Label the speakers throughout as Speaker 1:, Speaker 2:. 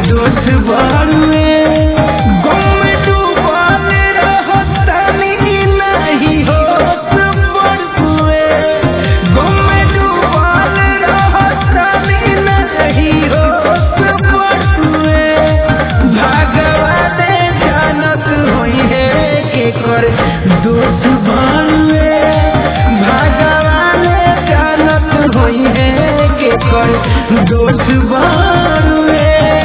Speaker 1: दोस्त बारुए गम में डूबल रहतानी नहीं होश बड़ुए गम में डूबल रहतानी नहीं होश बड़ुए भगवान जानत होई है के कर दोस्त बारुए भगवान जानत होई है के कर दोस्त बारुए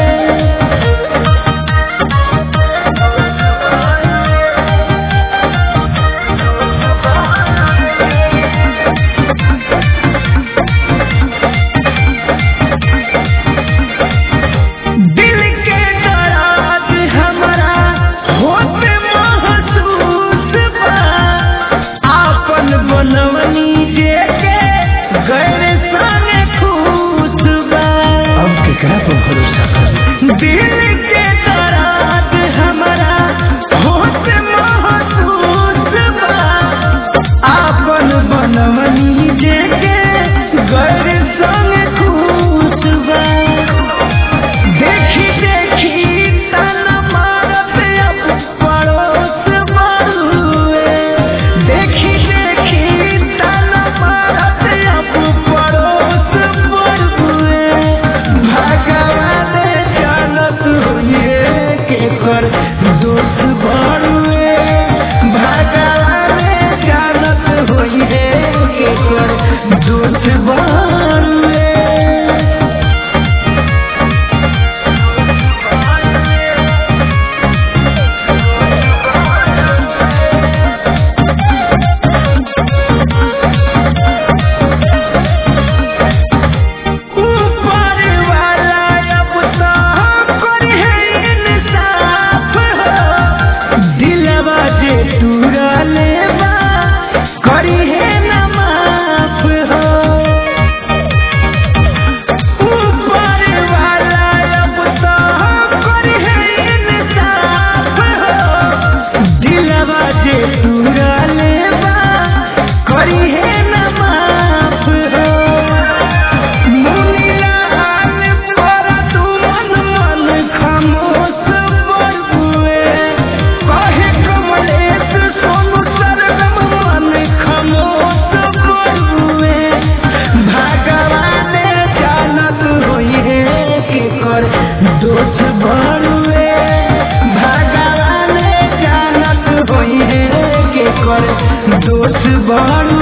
Speaker 1: दिल के दराज हमरा होत महसूस बा आपन बनवनी जेके गैर संगे खुश बा अब केकरा पर भरोसा करी दिल के दराज हमरा होत महसूस बा आपन बनवनी जेके गैर संगे खुश बा देखी देखी तन मारत अब पड़ोस बारुए देखी देखी तन मारत अब पड़ोस बारुए भगवान जानत होइए के कर दोस्त बारुए भगवान जानत होइए के कर दोस्त बारुए ऊपर वाला अब तो करे इंसाफ हो दिलवा जे टूरा लेवा करी है न माफ हो ऊपर वाला अब तो करे इंसाफ हो दिलवा जे टूरा लेवा करी है न माफ हो मुनियान पर तू मन खामोश बड़ुए कहे कमलेश सोनू सरगम मन खामोश बड़ुए भगवान जानत होई है के कर दोस्त बड़ुए भगवान जानत होई है के कर दोस्त बड़ुए।